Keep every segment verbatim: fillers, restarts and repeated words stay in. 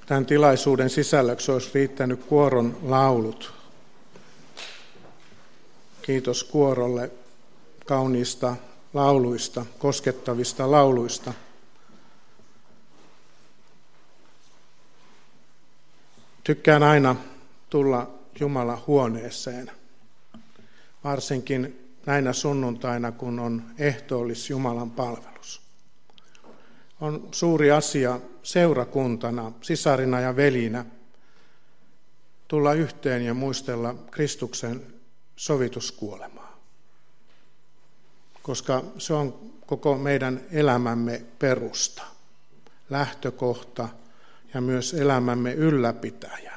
Tämän tilaisuuden sisällöksi olisi riittänyt kuoron laulut. Kiitos kuorolle kauniista lauluista, koskettavista lauluista. Tykkään aina tulla Jumalan huoneeseen, varsinkin näinä sunnuntaina, kun on ehtoollis Jumalan palvelus. On suuri asia seurakuntana, sisarina ja velinä tulla yhteen ja muistella Kristuksen sovituskuolemaa, koska se on koko meidän elämämme perusta, lähtökohta ja myös elämämme ylläpitäjä.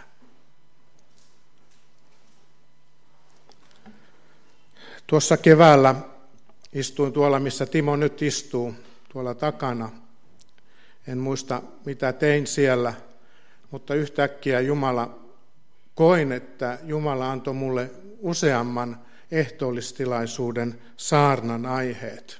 Tuossa keväällä istuin tuolla, missä Timo nyt istuu, tuolla takana. En muista, mitä tein siellä, mutta yhtäkkiä Jumala, koin, että Jumala antoi mulle useamman ehtoollistilaisuuden saarnan aiheet.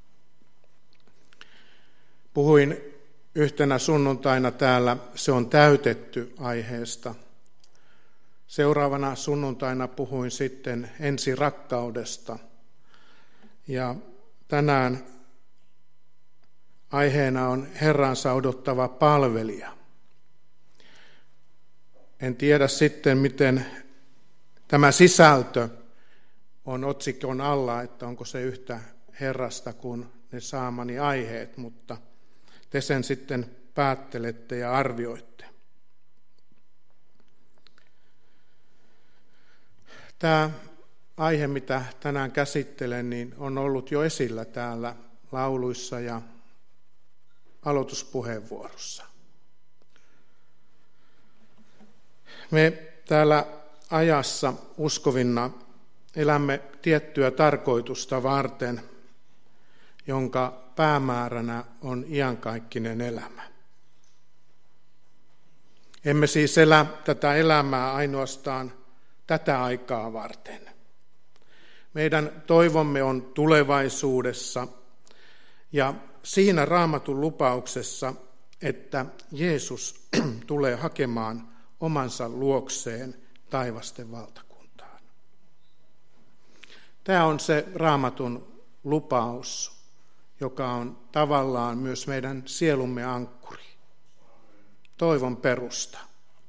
Puhuin yhtenä sunnuntaina täällä, se on täytetty aiheesta. Seuraavana sunnuntaina puhuin sitten ensirakkaudesta. Ja tänään aiheena on Herransa odottava palvelija. En tiedä sitten, miten tämä sisältö on otsikon alla, että onko se yhtä Herrasta kuin ne saamani aiheet, mutta te sen sitten päättelette ja arvioitte. Tämä aihe, mitä tänään käsittelen, niin on ollut jo esillä täällä lauluissa ja aloituspuheenvuorossa. Me täällä ajassa uskovina elämme tiettyä tarkoitusta varten, jonka päämääränä on iankaikkinen elämä. Emme siis elä tätä elämää ainoastaan tätä aikaa varten. Meidän toivomme on tulevaisuudessa ja siinä Raamatun lupauksessa, että Jeesus tulee hakemaan omansa luokseen taivasten valtakuntaan. Tämä on se Raamatun lupaus, joka on tavallaan myös meidän sielumme ankkuri, toivon perusta.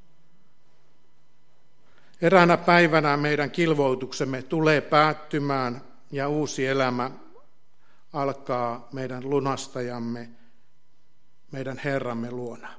Eräänä päivänä meidän kilvoituksemme tulee päättymään ja uusi elämä alkaa meidän lunastajamme, meidän Herramme luona.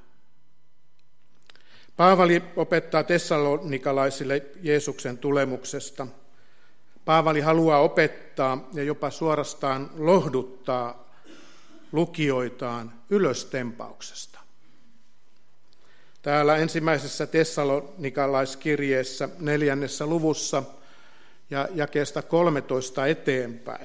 Paavali opettaa tessalonikalaisille Jeesuksen tulemuksesta. Paavali haluaa opettaa ja jopa suorastaan lohduttaa lukijoitaan ylöstempauksesta. Täällä ensimmäisessä tessalonikalaiskirjeessä neljännessä luvussa ja jakeesta kolmetoista eteenpäin.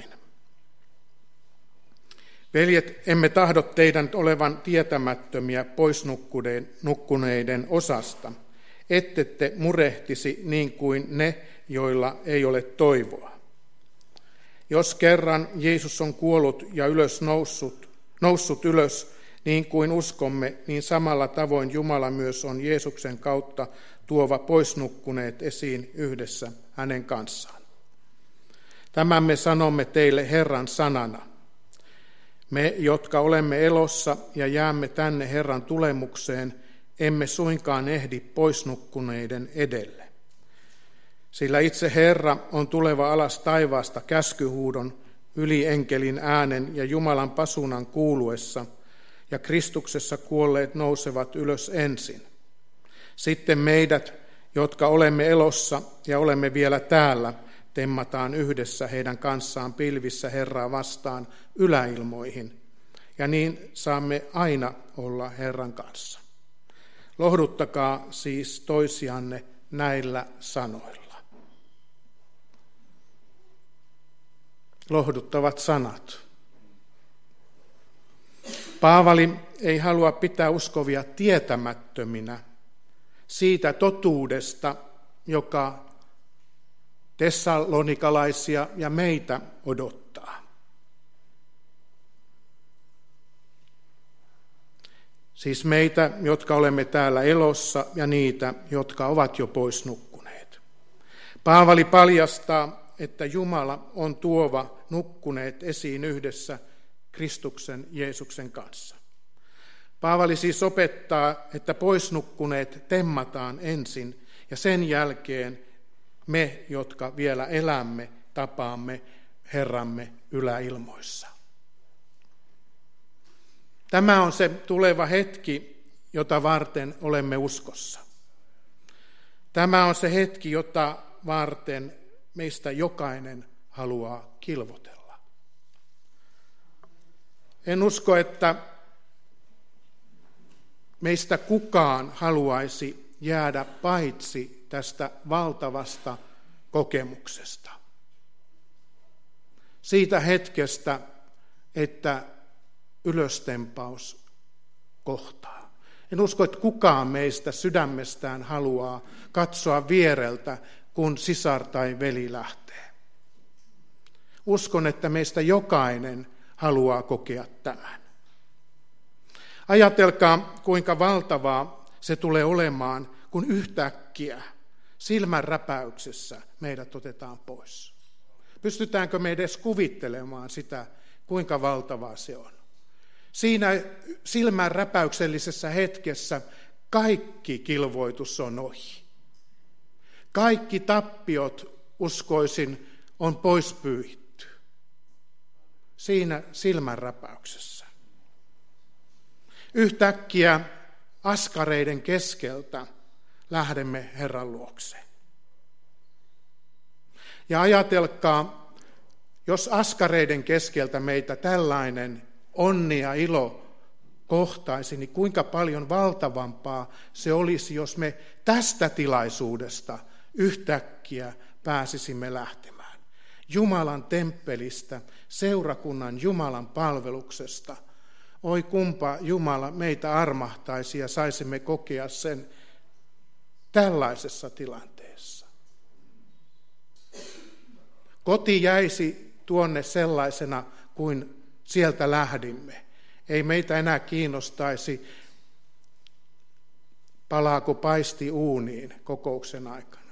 Veljet, emme tahdo teidän olevan tietämättömiä pois nukkuneiden osasta, ettette murehtisi niin kuin ne, joilla ei ole toivoa. Jos kerran Jeesus on kuollut ja ylös noussut, noussut ylös, niin kuin uskomme, niin samalla tavoin Jumala myös on Jeesuksen kautta tuova poisnukkuneet esiin yhdessä hänen kanssaan. Tämän me sanomme teille Herran sanana. Me, jotka olemme elossa ja jäämme tänne Herran tulemukseen, emme suinkaan ehdi poisnukkuneiden edelle. Sillä itse Herra on tuleva alas taivaasta käskyhuudon, yli enkelin äänen ja Jumalan pasunan kuuluessa, ja Kristuksessa kuolleet nousevat ylös ensin. Sitten meidät, jotka olemme elossa ja olemme vielä täällä, temmataan yhdessä heidän kanssaan pilvissä Herraa vastaan yläilmoihin, ja niin saamme aina olla Herran kanssa. Lohduttakaa siis toisianne näillä sanoilla. Lohduttavat sanat. Paavali ei halua pitää uskovia tietämättöminä siitä totuudesta, joka tessalonikalaisia ja meitä odottaa. Siis meitä, jotka olemme täällä elossa, ja niitä, jotka ovat jo pois nukkuneet. Paavali paljastaa, että Jumala on tuova nukkuneet esiin yhdessä Kristuksen Jeesuksen kanssa. Paavali siis opettaa, että pois nukkuneet temmataan ensin, ja sen jälkeen me, jotka vielä elämme, tapaamme Herramme yläilmoissa. Tämä on se tuleva hetki, jota varten olemme uskossa. Tämä on se hetki, jota varten meistä jokainen haluaa kilvotella. En usko, että meistä kukaan haluaisi jäädä paitsi tästä valtavasta kokemuksesta. Siitä hetkestä, että ylöstempaus kohtaa. En usko, että kukaan meistä sydämestään haluaa katsoa viereltä, kun sisar tai veli lähtee. Uskon, että meistä jokainen haluaa kokea tämän. Ajatelkaa, kuinka valtavaa se tulee olemaan, kun yhtäkkiä silmän räpäyksessä meidät otetaan pois. Pystytäänkö me edes kuvittelemaan sitä, kuinka valtavaa se on? Siinä silmän räpäyksellisessä hetkessä kaikki kilvoitus on ohi. Kaikki tappiot, uskoisin, on pois pyyhitty. Siinä silmän räpäyksessä. Yhtäkkiä askareiden keskeltä lähdemme Herran luokse. Ja ajatelkaa, jos askareiden keskeltä meitä tällainen onni ja ilo kohtaisi, niin kuinka paljon valtavampaa se olisi, jos me tästä tilaisuudesta yhtäkkiä pääsisimme lähtemään. Jumalan temppelistä, seurakunnan Jumalan palveluksesta. Oi kumpa Jumala meitä armahtaisi ja saisimme kokea sen tällaisessa tilanteessa. Koti jäisi tuonne sellaisena kuin sieltä lähdimme. Ei meitä enää kiinnostaisi, palaako paisti uuniin kokouksen aikana.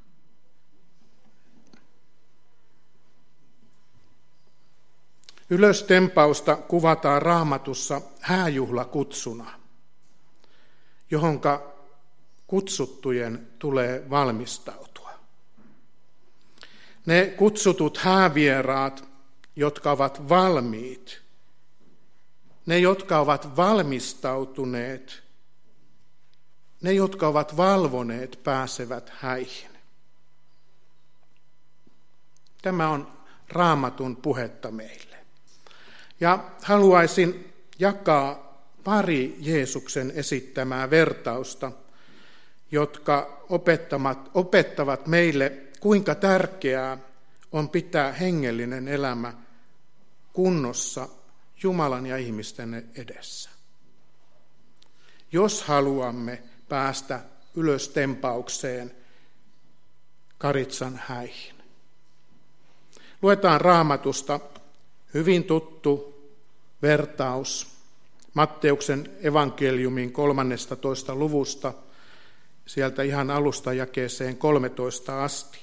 Ylöstempausta kuvataan Raamatussa hääjuhlakutsuna, johonka kutsuttujen tulee valmistautua. Ne kutsutut häävieraat, jotka ovat valmiit, ne, jotka ovat valmistautuneet, ne, jotka ovat valvoneet, pääsevät häihin. Tämä on Raamatun puhetta meille. Ja haluaisin jakaa pari Jeesuksen esittämää vertausta, jotka opettavat, opettavat meille, kuinka tärkeää on pitää hengellinen elämä kunnossa Jumalan ja ihmisten edessä. Jos haluamme päästä ylöstempaukseen Karitsan häihin. Luetaan Raamatusta hyvin tuttu vertaus Matteuksen evankeliumin kolmannestatoista luvusta, sieltä ihan alusta jakeeseen kolmetoista asti.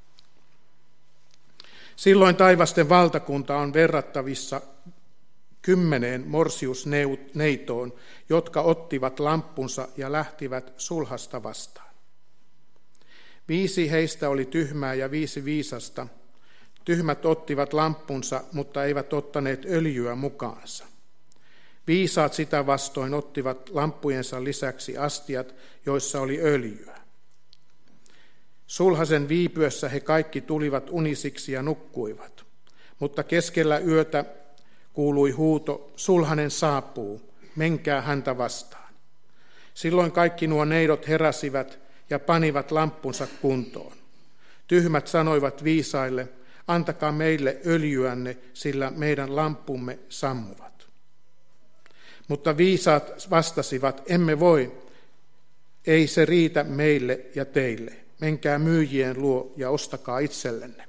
Silloin taivasten valtakunta on verrattavissa kymmeneen morsiusneitoon, jotka ottivat lamppunsa ja lähtivät sulhasta vastaan. Viisi heistä oli tyhmää ja viisi viisasta. Tyhmät ottivat lamppunsa, mutta eivät ottaneet öljyä mukaansa. Viisaat sitä vastoin ottivat lamppujensa lisäksi astiat, joissa oli öljyä. Sulhasen viipyessä he kaikki tulivat unisiksi ja nukkuivat, mutta keskellä yötä kuului huuto, sulhanen saapuu, menkää häntä vastaan. Silloin kaikki nuo neidot heräsivät ja panivat lamppunsa kuntoon. Tyhmät sanoivat viisaille, antakaa meille öljyänne, sillä meidän lamppumme sammuvat. Mutta viisaat vastasivat, emme voi, ei se riitä meille ja teille. Menkää myyjien luo ja ostakaa itsellenne.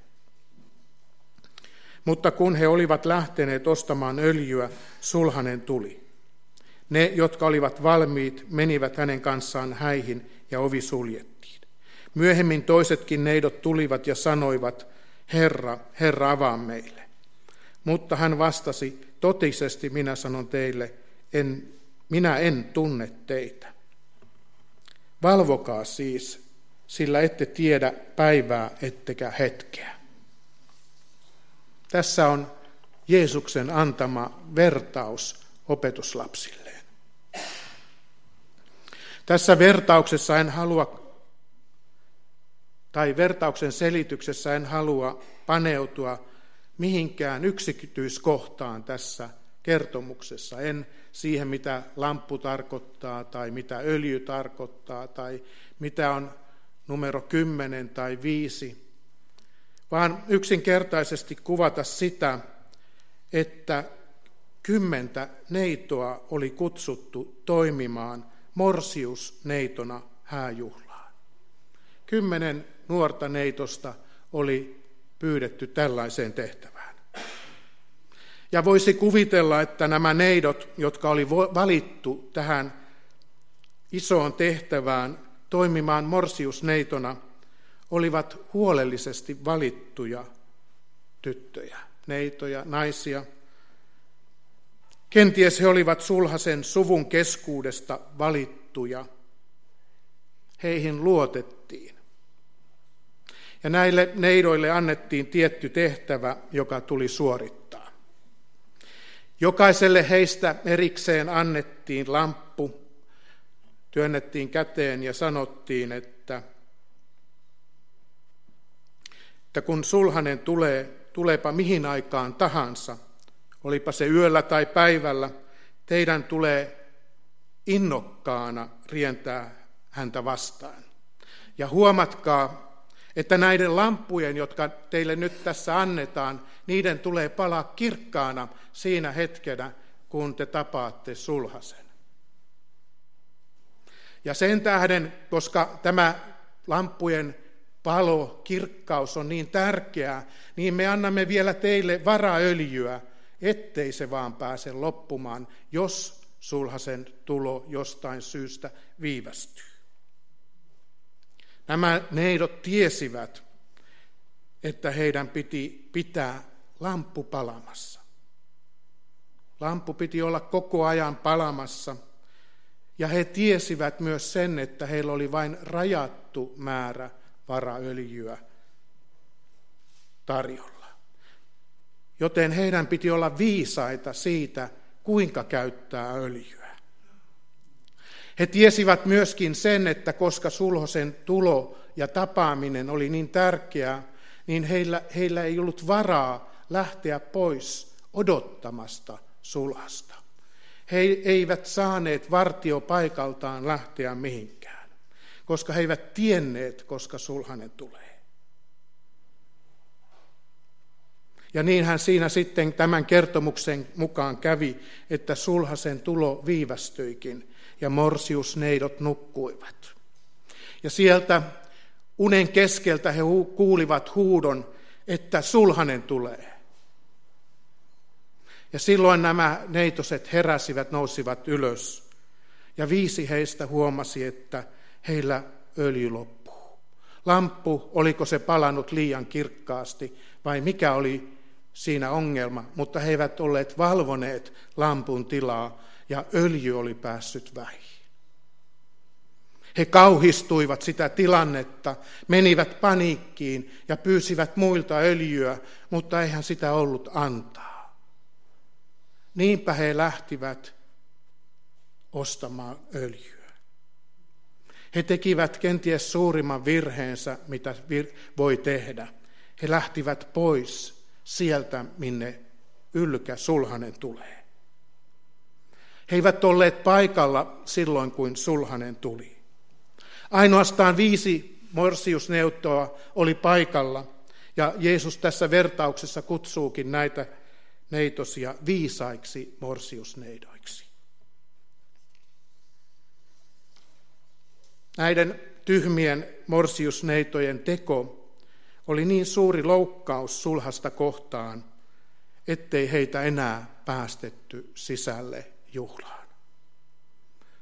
Mutta kun he olivat lähteneet ostamaan öljyä, sulhanen tuli. Ne, jotka olivat valmiit, menivät hänen kanssaan häihin ja ovi suljettiin. Myöhemmin toisetkin neidot tulivat ja sanoivat, Herra, Herra, avaa meille. Mutta hän vastasi, totisesti minä sanon teille, en, minä en tunne teitä. Valvokaa siis, sillä ette tiedä päivää ettekä hetkeä. Tässä on Jeesuksen antama vertaus opetuslapsilleen. Tässä vertauksessa en halua, tai vertauksen selityksessä en halua paneutua mihinkään yksityiskohtaan tässä kertomuksessa. En siihen, mitä lamppu tarkoittaa, tai mitä öljy tarkoittaa, tai mitä on numero kymmenen tai viisi, vaan yksinkertaisesti kuvata sitä, että kymmentä neitoa oli kutsuttu toimimaan morsiusneitona hääjuhlaan. Kymmenen nuorta neitosta oli pyydetty tällaiseen tehtävään. Ja voisi kuvitella, että nämä neidot, jotka oli valittu tähän isoon tehtävään toimimaan morsiusneitona, olivat huolellisesti valittuja tyttöjä, neitoja, naisia. Kenties he olivat sulhasen suvun keskuudesta valittuja. Heihin luotettiin. Ja näille neidoille annettiin tietty tehtävä, joka tuli suorittaa. Jokaiselle heistä erikseen annettiin lamppu, työnnettiin käteen ja sanottiin, että, että kun sulhanen tulee, tuleepa mihin aikaan tahansa, olipa se yöllä tai päivällä, teidän tulee innokkaana rientää häntä vastaan. Ja huomatkaa, että näiden lamppujen, jotka teille nyt tässä annetaan, niiden tulee palaa kirkkaana siinä hetkenä, kun te tapaatte sulhasen. Ja sen tähden, koska tämä lamppujen palo, kirkkaus on niin tärkeää, niin me annamme vielä teille varaöljyä, ettei se vaan pääse loppumaan, jos sulhasen tulo jostain syystä viivästyy. Nämä neidot tiesivät, että heidän piti pitää lamppu palamassa. Lamppu piti olla koko ajan palamassa, ja he tiesivät myös sen, että heillä oli vain rajattu määrä varaöljyä tarjolla. Joten heidän piti olla viisaita siitä, kuinka käyttää öljyä. He tiesivät myöskin sen, että koska sulhosen tulo ja tapaaminen oli niin tärkeää, niin heillä, heillä ei ollut varaa lähteä pois odottamasta sulhasta. He eivät saaneet vartiopaikaltaan lähteä mihinkään, koska he eivät tienneet, koska sulhanen tulee. Ja niinhän siinä sitten tämän kertomuksen mukaan kävi, että sulhasen tulo viivästyikin ja morsiusneidot nukkuivat. Ja sieltä unen keskeltä he kuulivat huudon, että sulhanen tulee. Ja silloin nämä neitoset heräsivät, nousivat ylös. Ja viisi heistä huomasi, että heillä öljy loppuu. Lamppu, oliko se palannut liian kirkkaasti vai mikä oli siinä ongelma, mutta he eivät olleet valvoneet lampun tilaa ja öljy oli päässyt vähiin. He kauhistuivat sitä tilannetta, menivät paniikkiin ja pyysivät muilta öljyä, mutta eihän sitä ollut antaa. Niinpä he lähtivät ostamaan öljyä. He tekivät kenties suurimman virheensä, mitä vir- voi tehdä. He lähtivät pois sieltä, minne ylkä sulhanen tulee. He eivät olleet paikalla silloin, kun sulhanen tuli. Ainoastaan viisi morsiusneitoa oli paikalla, ja Jeesus tässä vertauksessa kutsuukin näitä neitosia viisaiksi morsiusneidoiksi. Näiden tyhmien morsiusneitojen teko oli niin suuri loukkaus sulhasta kohtaan, ettei heitä enää päästetty sisälle juhlaan.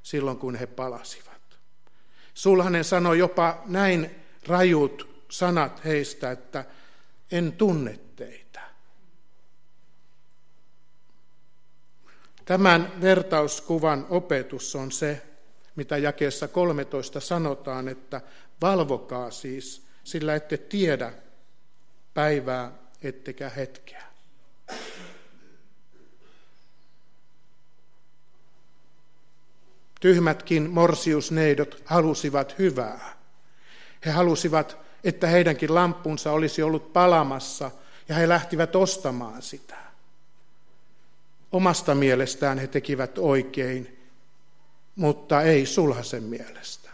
silloin, kun he palasivat. Sulhanen sanoi jopa näin rajut sanat heistä, että en tunne teitä. Tämän vertauskuvan opetus on se, mitä jakeessa kolmetoista sanotaan, että valvokaa siis, sillä ette tiedä päivää ettekä hetkeä. Tyhmätkin morsiusneidot halusivat hyvää. He halusivat, että heidänkin lampunsa olisi ollut palamassa ja he lähtivät ostamaan sitä. Omasta mielestään he tekivät oikein, mutta ei sulhasen mielestä.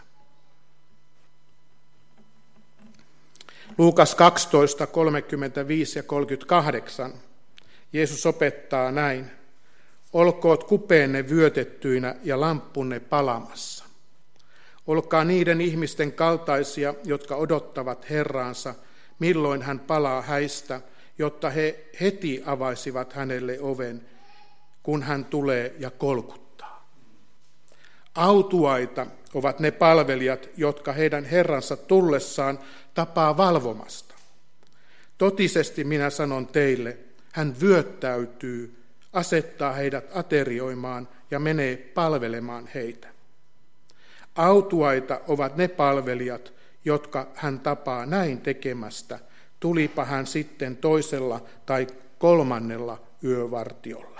Luukas kaksitoista, kolmekymmentäviisi ja kolmekymmentäkahdeksan. Jeesus opettaa näin. Olkoot kupeenne vyötettyinä ja lamppunne palamassa. Olkaa niiden ihmisten kaltaisia, jotka odottavat Herraansa, milloin hän palaa häistä, jotta he heti avaisivat hänelle oven, kun hän tulee ja kolkuttaa. Autuaita ovat ne palvelijat, jotka heidän Herransa tullessaan tapaa valvomasta. Totisesti minä sanon teille, hän vyöttäytyy, asettaa heidät aterioimaan ja menee palvelemaan heitä. Autuaita ovat ne palvelijat, jotka hän tapaa näin tekemästä, tulipa hän sitten toisella tai kolmannella yövartiolla.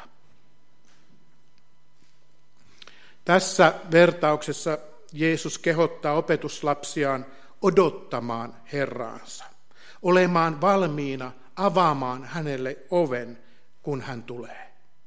Tässä vertauksessa Jeesus kehottaa opetuslapsiaan odottamaan Herraansa, olemaan valmiina avaamaan hänelle oven, kun hän tulee.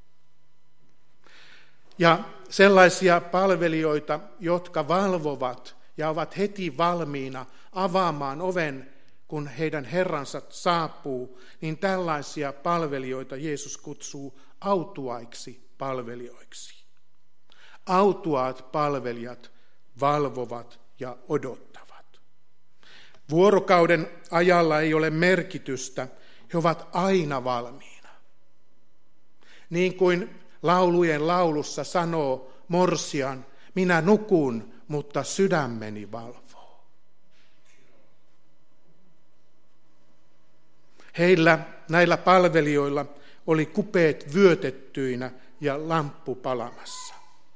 Ja sellaisia palvelijoita, jotka valvovat ja ovat heti valmiina avaamaan oven, kun heidän Herransa saapuu, niin tällaisia palvelijoita Jeesus kutsuu autuaiksi palvelijoiksi. Autuaat palvelijat valvovat ja odottavat. Vuorokauden ajalla ei ole merkitystä, he ovat aina valmiina. Niin kuin laulujen laulussa sanoo morsian, minä nukun, mutta sydämeni valvoo. Heillä, näillä palvelijoilla, oli kupeet vyötettyinä ja lamppu palamassa.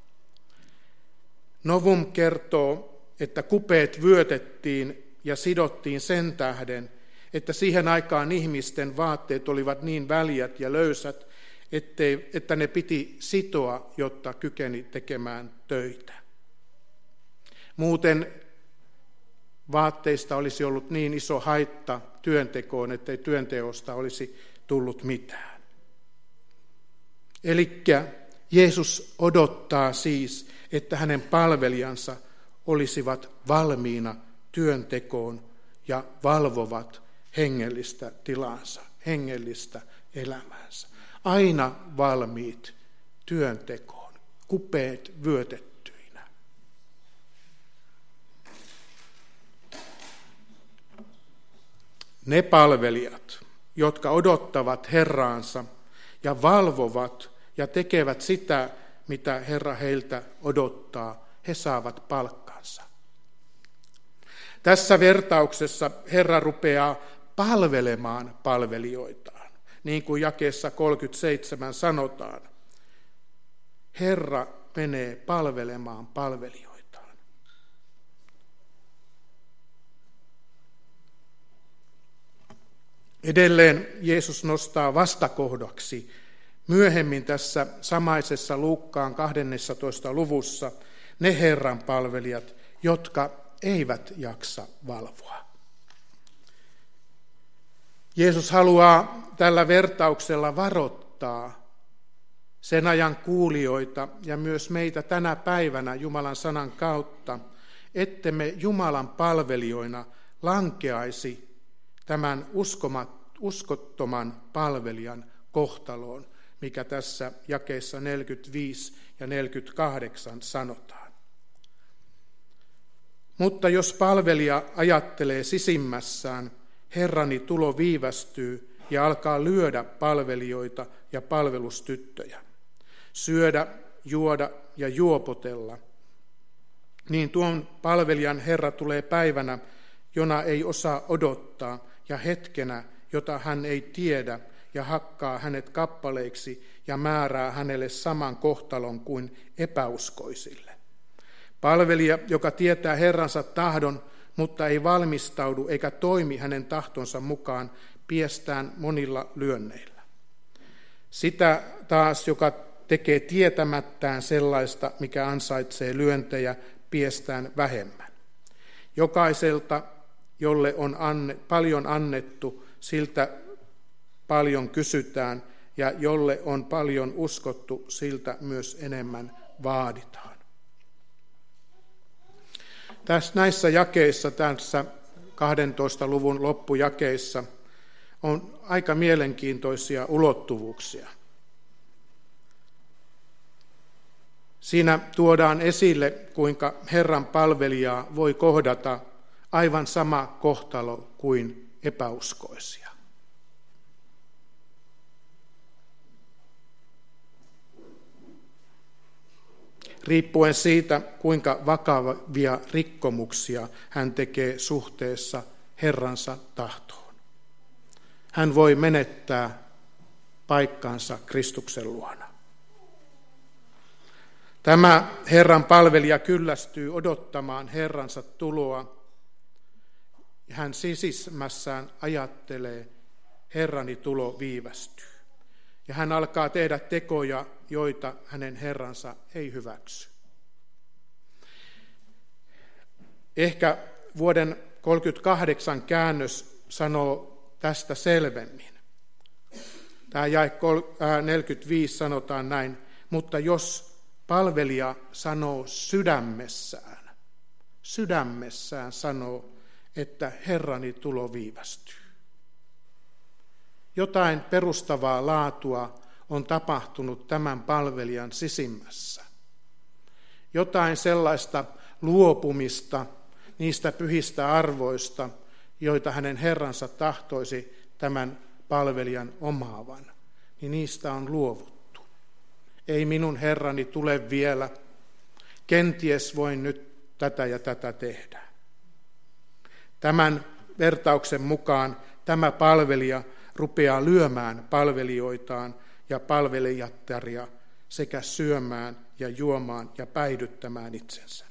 Novum kertoo, että kupeet vyötettiin ja sidottiin sen tähden, että siihen aikaan ihmisten vaatteet olivat niin väljät ja löysät, ettei, että ne piti sitoa, jotta kykeni tekemään töitä. Muuten vaatteista olisi ollut niin iso haitta työntekoon, ettei työnteosta olisi tullut mitään. Elikkä Jeesus odottaa siis, että hänen palvelijansa olisivat valmiina työntekoon ja valvovat hengellistä tilansa, hengellistä elämäänsä. Aina valmiit työntekoon, kupeet vyötettyinä. Ne palvelijat, jotka odottavat Herraansa ja valvovat ja tekevät sitä, mitä Herra heiltä odottaa, he saavat palkkansa. Tässä vertauksessa Herra rupeaa palvelemaan palvelijoitaan, niin kuin jakeessa kolmekymmentäseitsemän sanotaan. Herra menee palvelemaan palvelijoitaan. Edelleen Jeesus nostaa vastakohdaksi myöhemmin tässä samaisessa Luukkaan kahdennessatoista luvussa ne Herran palvelijat, jotka eivät jaksa valvoa. Jeesus haluaa tällä vertauksella varoittaa sen ajan kuulijoita ja myös meitä tänä päivänä Jumalan sanan kautta, ettemme Jumalan palvelijoina lankeaisi tämän uskomat, uskottoman palvelijan kohtaloon, mikä tässä jakeessa neljäkymmentäviisi ja neljäkymmentäkahdeksan sanotaan. Mutta jos palvelija ajattelee sisimmässään, Herrani tulo viivästyy ja alkaa lyödä palvelijoita ja palvelustyttöjä, syödä, juoda ja juopotella, niin tuon palvelijan Herra tulee päivänä, jona ei osaa odottaa, ja hetkenä, jota hän ei tiedä, ja hakkaa hänet kappaleiksi ja määrää hänelle saman kohtalon kuin epäuskoisille. Palvelija, joka tietää Herransa tahdon, mutta ei valmistaudu eikä toimi hänen tahtonsa mukaan, piestään monilla lyönneillä. Sitä taas, joka tekee tietämättään sellaista, mikä ansaitsee lyöntejä, piestään vähemmän. Jokaiselta, jolle on anne, paljon annettu, siltä paljon kysytään, ja jolle on paljon uskottu, siltä myös enemmän vaaditaan. Tässä näissä jakeissa, tässä kahdentoista luvun loppujakeissa, on aika mielenkiintoisia ulottuvuuksia. Siinä tuodaan esille, kuinka Herran palvelijaa voi kohdata aivan sama kohtalo kuin epäuskoisia. Riippuen siitä, kuinka vakavia rikkomuksia hän tekee suhteessa Herransa tahtoon. Hän voi menettää paikkansa Kristuksen luona. Tämä Herran palvelija kyllästyy odottamaan Herransa tuloa. Hän sisimmässään ajattelee, Herrani tulo viivästyy. Ja hän alkaa tehdä tekoja, joita hänen Herransa ei hyväksy. Ehkä vuoden kolmekymmentäkahdeksan käännös sanoo tästä selvemmin. Tämä jae neljäkymmentäviisi sanotaan näin, mutta jos palvelija sanoo sydämessään, sydämessään sanoo, että Herrani tulo viivästyy. Jotain perustavaa laatua on tapahtunut tämän palvelijan sisimmässä. Jotain sellaista luopumista niistä pyhistä arvoista, joita hänen Herransa tahtoisi tämän palvelijan omaavan, niin niistä on luovuttu. Ei minun Herrani tule vielä, kenties voin nyt tätä ja tätä tehdä. Tämän vertauksen mukaan tämä palvelija rupeaa lyömään palvelijoitaan ja palvelijattaria sekä syömään ja juomaan ja päihdyttämään itsensä.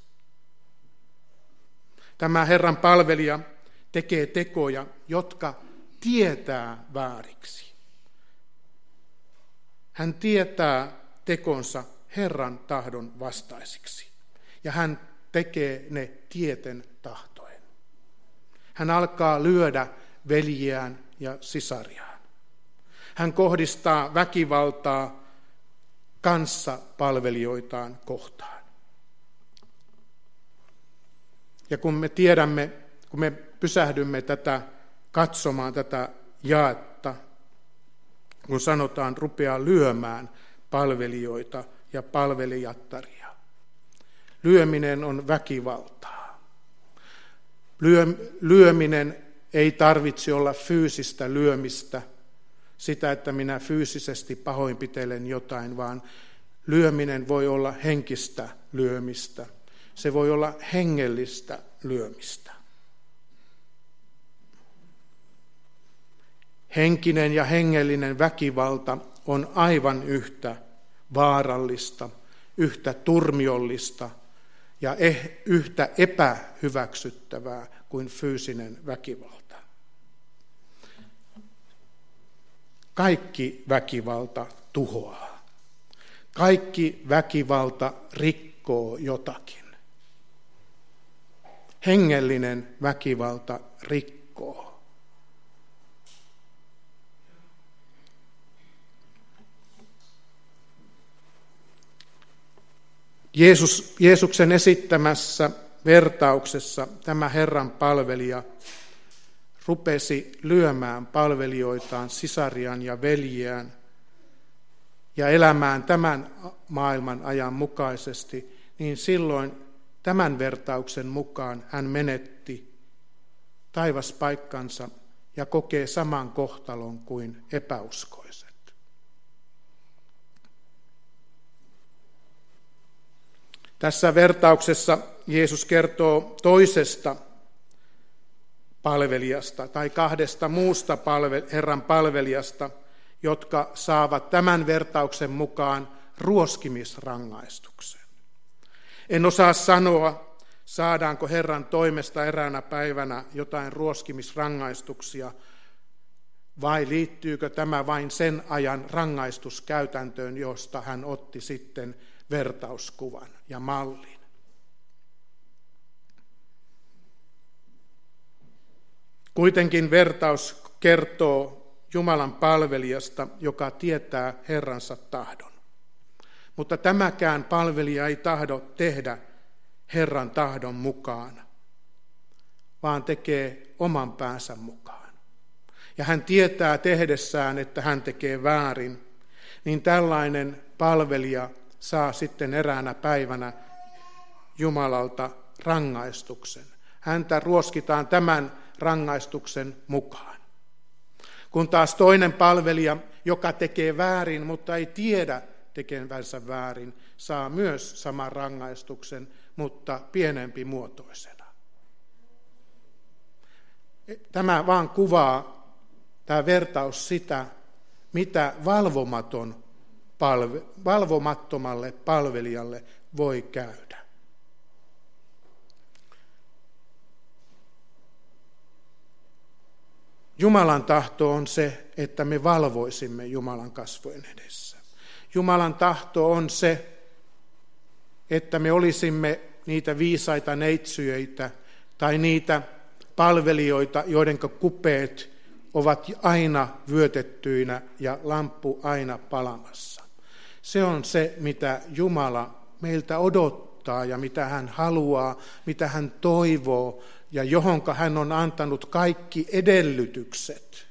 Tämä Herran palvelija tekee tekoja, jotka tietää vääriksi. Hän tietää tekonsa Herran tahdon vastaisiksi ja hän tekee ne tieten tahtoen. Hän alkaa lyödä veljiään ja sisariaan. Hän kohdistaa väkivaltaa kanssapalvelijoitaan kohtaan. Ja kun me tiedämme, kun me pysähdymme tätä katsomaan tätä jaetta, kun sanotaan rupeaa lyömään palvelijoita ja palvelijattaria. Lyöminen on väkivaltaa. Lyö, lyöminen ei tarvitse olla fyysistä lyömistä, sitä, että minä fyysisesti pahoinpitelen jotain, vaan lyöminen voi olla henkistä lyömistä. Se voi olla hengellistä lyömistä. Henkinen ja hengellinen väkivalta on aivan yhtä vaarallista, yhtä turmiollista ja yhtä epähyväksyttävää kuin fyysinen väkivalta. Kaikki väkivalta tuhoaa. Kaikki väkivalta rikkoo jotakin. Hengellinen väkivalta rikkoo. Jeesus, Jeesuksen esittämässä vertauksessa tämä Herran palvelija rupesi lyömään palvelijoitaan, sisariaan ja veljiään ja elämään tämän maailman ajan mukaisesti, niin silloin tämän vertauksen mukaan hän menetti taivaspaikkansa ja kokee saman kohtalon kuin epäuskoiset. Tässä vertauksessa Jeesus kertoo toisesta palvelijasta tai kahdesta muusta palve, Herran palvelijasta, jotka saavat tämän vertauksen mukaan ruoskimisrangaistuksen. En osaa sanoa, saadaanko Herran toimesta eräänä päivänä jotain ruoskimisrangaistuksia, vai liittyykö tämä vain sen ajan rangaistuskäytäntöön, josta hän otti sitten vertauskuvan ja mallin. Kuitenkin vertaus kertoo Jumalan palvelijasta, joka tietää Herransa tahdon. Mutta tämäkään palvelija ei tahdo tehdä Herran tahdon mukaan, vaan tekee oman päänsä mukaan. Ja hän tietää tehdessään, että hän tekee väärin, niin tällainen palvelija saa sitten eräänä päivänä Jumalalta rangaistuksen. Häntä ruoskitaan tämän rangaistuksen mukaan. Kun taas toinen palvelija, joka tekee väärin, mutta ei tiedä tekevänsä väärin, saa myös saman rangaistuksen, mutta pienempi muotoisena. Tämä vaan kuvaa, tämä vertaus sitä, mitä valvomaton palve, valvomattomalle palvelijalle voi käydä. Jumalan tahto on se, että me valvoisimme Jumalan kasvojen edessä. Jumalan tahto on se, että me olisimme niitä viisaita neitsyöitä tai niitä palvelijoita, joiden kupeet ovat aina vyötettyinä ja lamppu aina palamassa. Se on se, mitä Jumala meiltä odottaa ja mitä hän haluaa, mitä hän toivoo ja johonka hän on antanut kaikki edellytykset.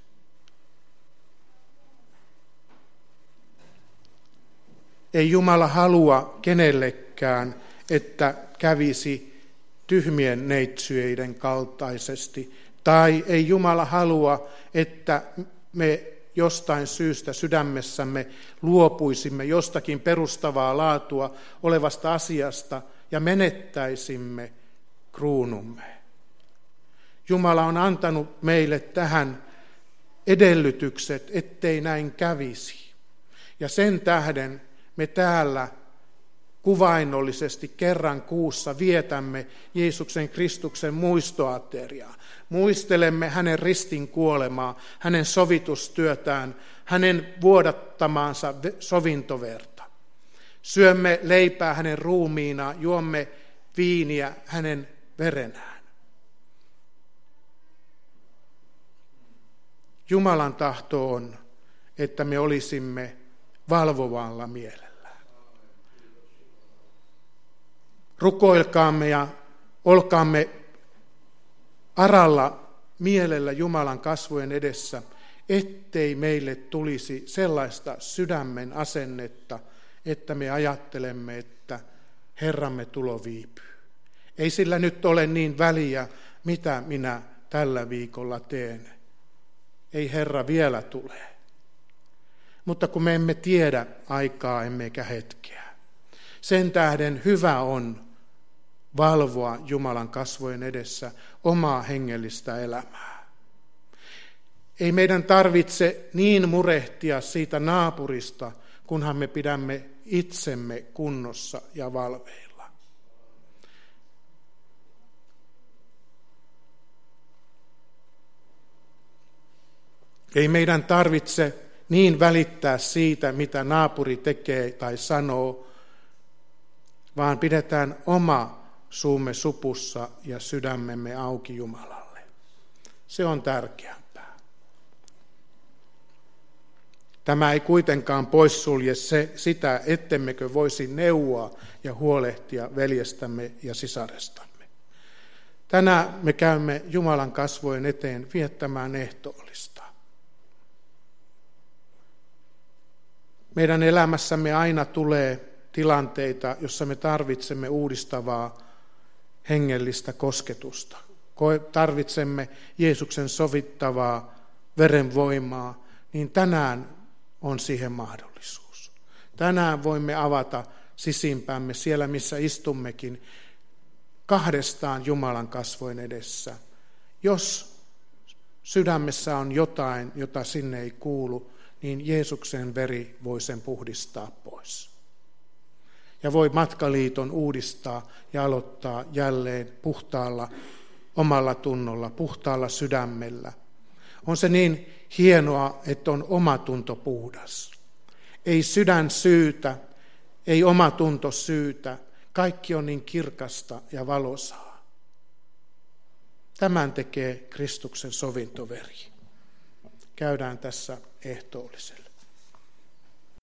Ei Jumala halua kenellekään, että kävisi tyhmien neitsyöiden kaltaisesti, tai ei Jumala halua, että me jostain syystä sydämessämme luopuisimme jostakin perustavaa laatua olevasta asiasta ja menettäisimme kruunumme. Jumala on antanut meille tähän edellytykset, ettei näin kävisi. Ja sen tähden me täällä kuvainnollisesti kerran kuussa vietämme Jeesuksen Kristuksen muistoateriaa. Muistelemme hänen ristin kuolemaa, hänen sovitustyötään, hänen vuodattamaansa sovintoverta. Syömme leipää hänen ruumiinaan, juomme viiniä hänen verenään. Jumalan tahto on, että me olisimme valvovalla mielellä. Rukoilkaamme ja olkaamme aralla mielellä Jumalan kasvojen edessä, ettei meille tulisi sellaista sydämen asennetta, että me ajattelemme, että Herramme tulo viipyy. Ei sillä nyt ole niin väliä, mitä minä tällä viikolla teen. Ei Herra vielä tule. Mutta kun me emme tiedä aikaa emmekä hetkeä, sen tähden hyvä on valvoa Jumalan kasvojen edessä omaa hengellistä elämää. Ei meidän tarvitse niin murehtia siitä naapurista, kunhan me pidämme itsemme kunnossa ja valveilla. Ei meidän tarvitse niin välittää siitä, mitä naapuri tekee tai sanoo, vaan pidetään oma suumme supussa ja sydämemme auki Jumalalle. Se on tärkeämpää. Tämä ei kuitenkaan poissulje se, sitä, ettemmekö voisi neuvoa ja huolehtia veljestämme ja sisarestamme. Tänään me käymme Jumalan kasvojen eteen viettämään ehtoollista. Meidän elämässämme aina tulee tilanteita, jossa me tarvitsemme uudistavaa hengellistä kosketusta. Tarvitsemme Jeesuksen sovittavaa verenvoimaa, niin tänään on siihen mahdollisuus. Tänään voimme avata sisimpämme, siellä missä istummekin, kahdestaan Jumalan kasvojen edessä. Jos sydämessä on jotain, jota sinne ei kuulu, niin Jeesuksen veri voi sen puhdistaa pois. Ja voi matkaliiton uudistaa ja aloittaa jälleen puhtaalla omalla tunnolla, puhtaalla sydämellä. On se niin hienoa, että on oma tunto puhdas. Ei sydän syytä, ei oma tunto syytä. Kaikki on niin kirkasta ja valosaa. Tämän tekee Kristuksen sovintoveri. Käydään tässä ehtoollisella.